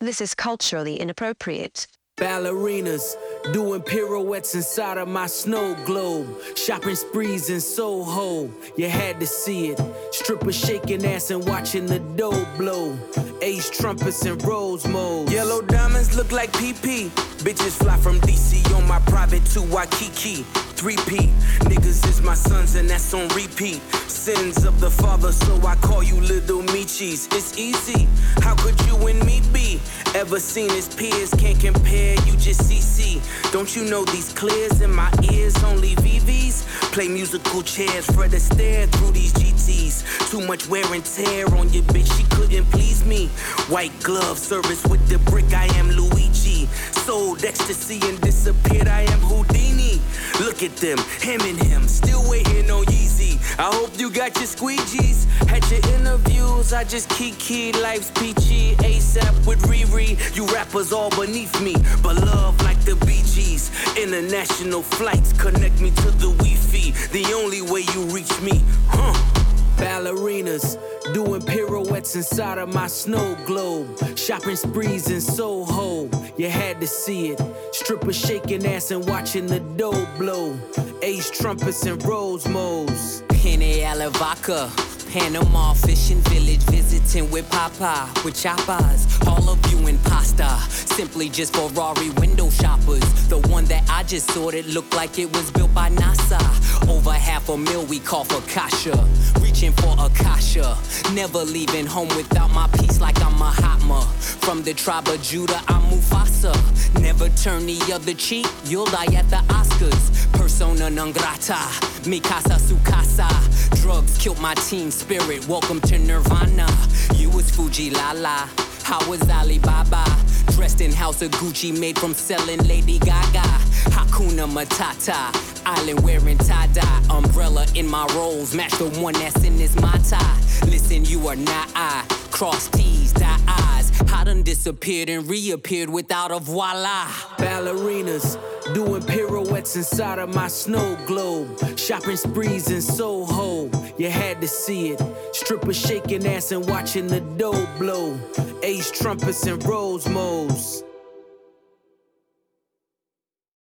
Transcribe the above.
This is culturally inappropriate. Ballerinas doing pirouettes inside of my snow globe. Shopping sprees in Soho, you had to see it. Strippers shaking ass and watching the dough blow. Ace trumpets and rose modes. Yellow diamonds look like PP. Bitches fly from DC on my private to Waikiki. 3P, niggas is my sons and that's on repeat. Sins of the father, so I call you little Michis. It's easy, how could you and me be? Ever seen his peers, can't compare, you just CC. Don't you know these clears in my ears, only VVs? Play musical chairs, Fred Astaire through these GTs. Too much wear and tear on your bitch, she couldn't please me. White glove service with the brick, I am Luigi. Sold ecstasy and disappeared, I am Houdini. Look at them, him and him, still waiting on Yeezy. I hope you got your squeegees. Had your interviews, I just kiki. Life's peachy, ASAP with Riri. You rappers all beneath me, but love like the Bee Gees. International flights connect me to the Wi-Fi. The only way you reach me, Ballerinas doing pirouettes inside of my snow globe. Shopping sprees in Soho, you had to see it. Strippers shaking ass and watching the dough blow. Ace trumpets and rose modes. Pene Alavaca, Panama fishing village, visiting with Papa, with choppas. All of you in pasta, simply just Ferrari window shoppers. The one that I just sorted looked like it was built by NASA. Over $500,000 we call for Kasha, reaching for Akasha. Never leaving home without my piece like I'm Mahatma. From the tribe of Judah, I'm Mufasa. Never turn the other cheek, you'll die at the Oscars. Persona non grata, mi casa su casa. Drugs killed my teen spirit, welcome to Nirvana. You was Fuji Lala, I was Alibaba. Dressed in House of Gucci, made from selling Lady Gaga. Hakuna Matata, island wearing tie-dye. Umbrella in my rolls, match the one that's in this Mata. Listen, you are not I, cross T's, dot I's. I done disappeared and reappeared without a voila. Ballerinas doing pirouettes inside of my snow globe. Shopping sprees in Soho, you had to see it. Strippers shaking ass and watching the dough blow. Ace trumpets and rose modes.